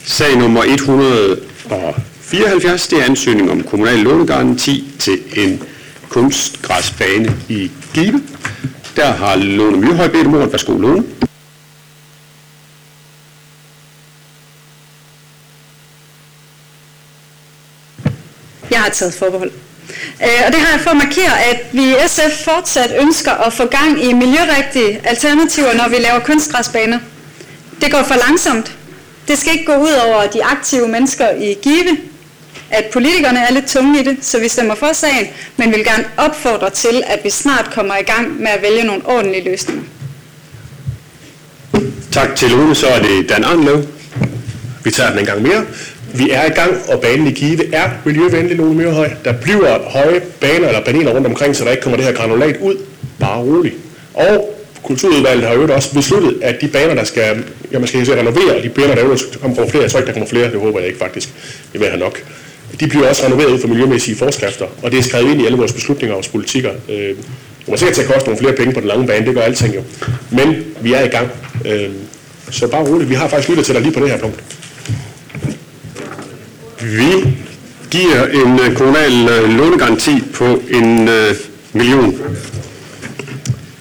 Sag nummer 174, det er ansøgning om kommunal lånegaranti til en kunstgræsbane i Give. Der har Lone Myrhøj bedt om ordet. Værsgo, Lone. Jeg har taget forbehold. Og det har jeg for at markere, at vi i SF fortsat ønsker at få gang i miljørigtige alternativer, når vi laver kunstgræsbaner. Det går for langsomt. Det skal ikke gå ud over de aktive mennesker i Give, at politikerne er lidt tunge i det, så vi stemmer for sagen, men vil gerne opfordre til, at vi snart kommer i gang med at vælge nogle ordentlige løsninger. Tak til Lone, så er det Dan Arnlev. Vi tager den en gang mere. Vi er i gang, og banen i Give er miljøvenlig, Lone Myrhøj. Der bliver høje baner eller paneler rundt omkring, så der ikke kommer det her granulat ud. Bare roligt. Og Kulturudvalget har jo også besluttet, at de baner, der skal renovere, og de baner, der kommer flere, jeg tror ikke, der kommer flere, det håber jeg ikke faktisk, det vil jeg have nok. De bliver også renoveret ud for miljømæssige forskrifter, og det er skrevet ind i alle vores beslutninger og vores politikker. Det kommer sikkert til at koste nogle flere penge på den lange bane, det gør alting jo. Men vi er i gang. Så bare roligt, vi har faktisk lyttet til dig lige på det her punkt. Vi giver en kommunal lånegaranti på 1 million.